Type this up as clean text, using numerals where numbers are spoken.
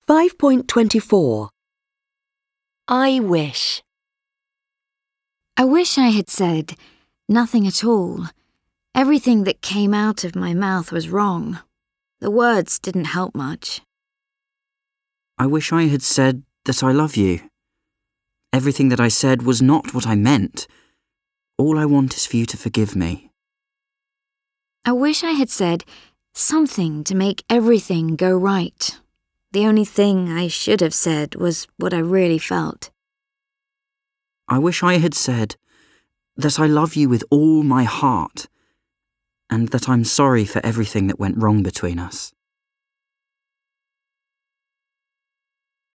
5.24 I wish. I wish I had said nothing at all. Everything that came out of my mouth was wrong. The words didn't help much. I wish I had said that I love you. Everything that I said was not what I meant. All I want is for you to forgive me. I wish I had said something to make everything go right. The only thing I should have said was what I really felt. I wish I had said that I love you with all my heart, and that I'm sorry for everything that went wrong between us.